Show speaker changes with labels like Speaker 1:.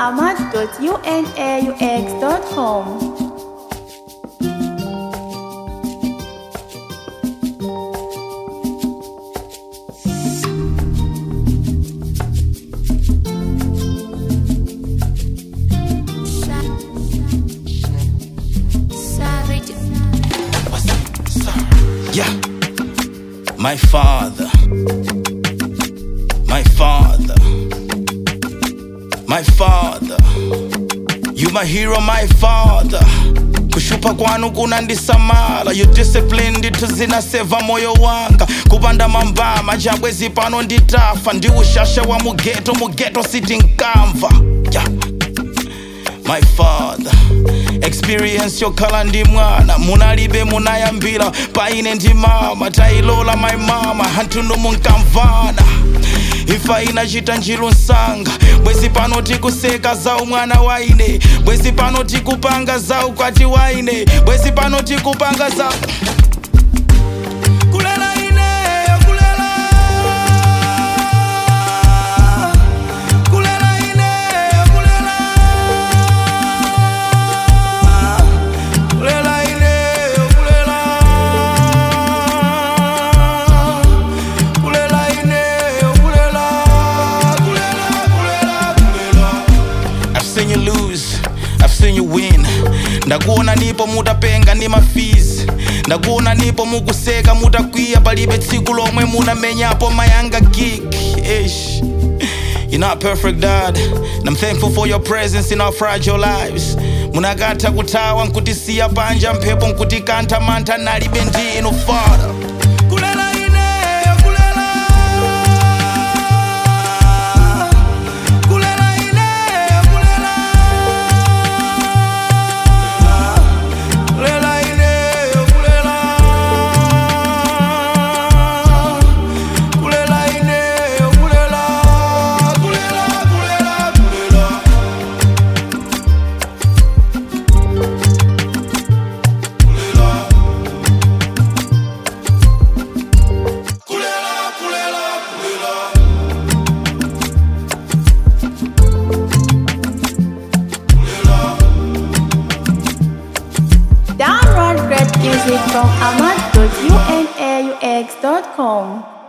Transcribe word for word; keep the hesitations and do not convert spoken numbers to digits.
Speaker 1: ahmad dot unaux dot com.
Speaker 2: Yeah, my father, my father, my father, you my hero, my father. Kushupa kwanu kunandisamala, you disciplined it zinaseva moyo wanga. Kupanda mamba majabwezi pano nditafa, ndi ushasha wa mugeto mugeto sitting kamva. Yeah, my father, experience yo kala ndi mwana munalibe munayambira paine ndi mama tailola my mama hantuno munkamvana ifa inachita njilu nsanga bwezi pano tikuseka zau mwana waine bwezi pano tikupanga zau kwati waine bwezi pano tikupanga zau kulela ine kulela kulela ine kulela kulela ine kulela kulela ine kulela kulela kulela kulela. I've seen you lose, I've seen you win. Ndakuona nipo mutapenga ni mafizi ndakuona nipo mukuseka mutakwiya palibe tsiku lomwe munamenyapo mayanga gig. Ish, you're not perfect, Dad, and I'm thankful for your presence in our fragile lives. Munakatha kuthawa nkutisiya panja mphepo nkutikantha mantha nalibe ndinu Father. Kulela ine kulela kulela ine kulela kulela ine kulela kulela ine kulela kulela kulela kulela
Speaker 1: Download great music from ahmad dot unaux dot com.